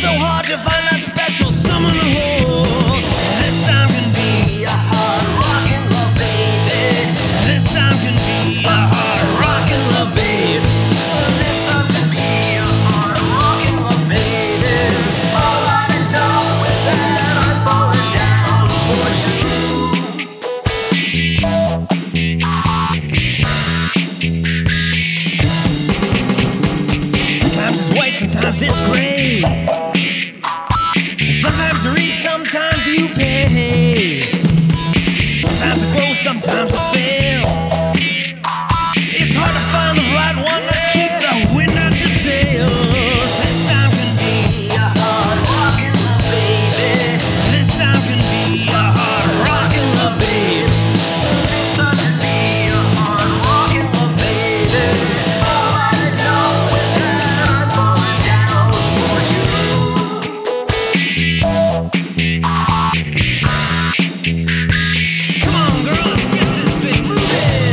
hard to find that special someone to hold. This time can be a hard rockin' love, baby. This time can be a hard rockin' love, baby. This time can be a hard rockin' love, baby. All I know is that I'm falling down for you. Sometimes it's white, sometimes it's gray. Sometimes you reap, sometimes you pay. Sometimes it grows, sometimes it fails. It's hard to find the right one to keep the wind out your sails. This time can be a hard rockin' love, baby. This time can be a hard rockin' love, baby. This time can be a hard rockin' love, baby. All I know is that I'm falling down for you. Come on, girl, let's get this thing moving.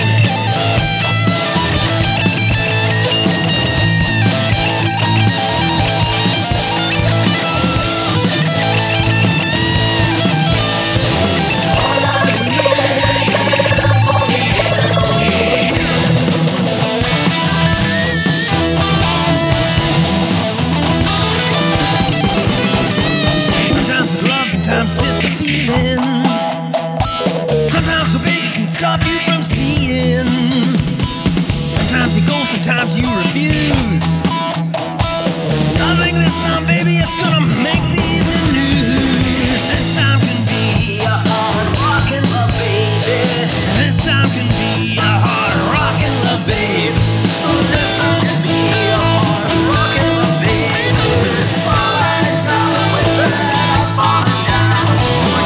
Sometimes it's love, sometimes just a feeling. Sometimes so big it can stop you from seeing. Sometimes you go, sometimes you refuse. I think this time, baby, it's gonna make the evening news. This time can be a hard rockin' love, baby. This time can be a hard rockin' love, baby. This time can be a hard rockin' love, baby. All I know is that I'm falling down for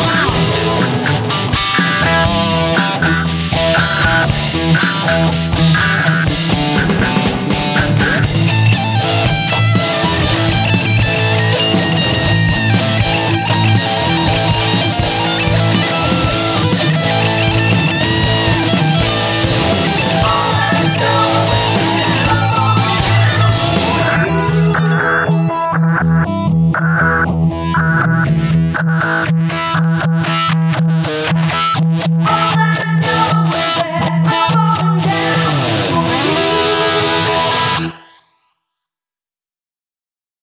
you.